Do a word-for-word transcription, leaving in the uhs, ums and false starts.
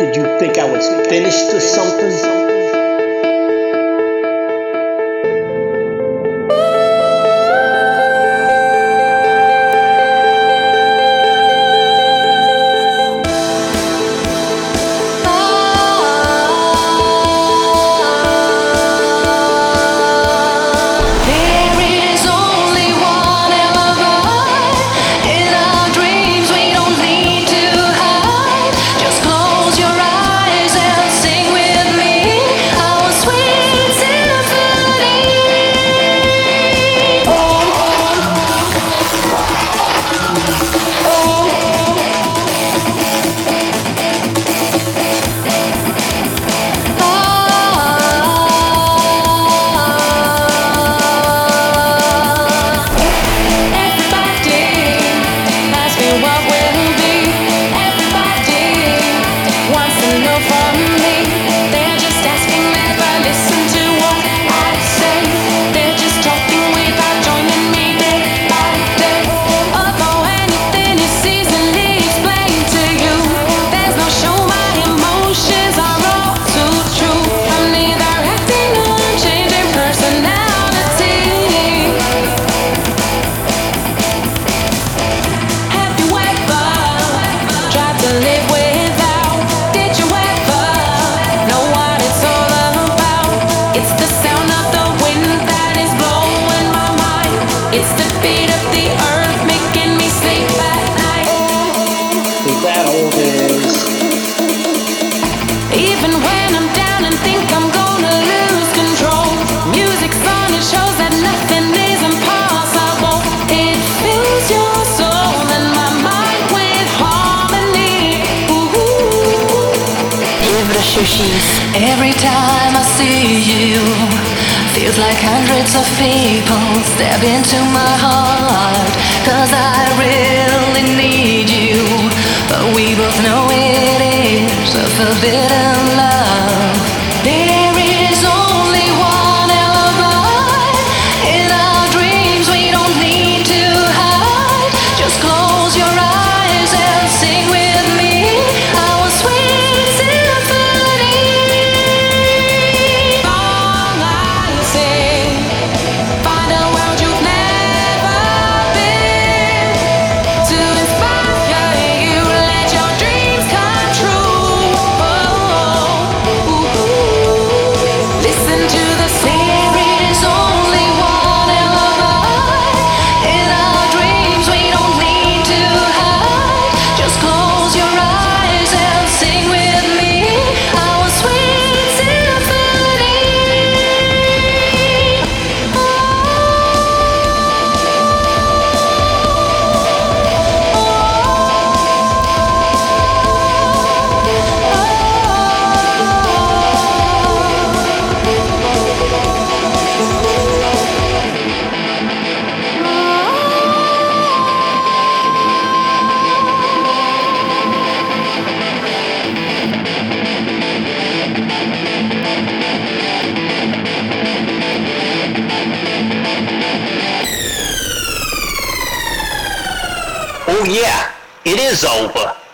Did you think I was finished or something? Every time I see you, feels like hundreds of people step into my heart. Cause I really need you, but we both know it is a forbidden love. There is only one alibi. In our dreams we don't need to hide. Just close your eyes and sing with me our sweet symphony. Long I sing, find a world you've never been. To inspire you, let your dreams come true. Oh, ooh, ooh. Listen to the song. There is only one alibi. In our dreams we don't need to hide. Just close your eyes and sing with me our sweet symphony. Oh yeah, it is over.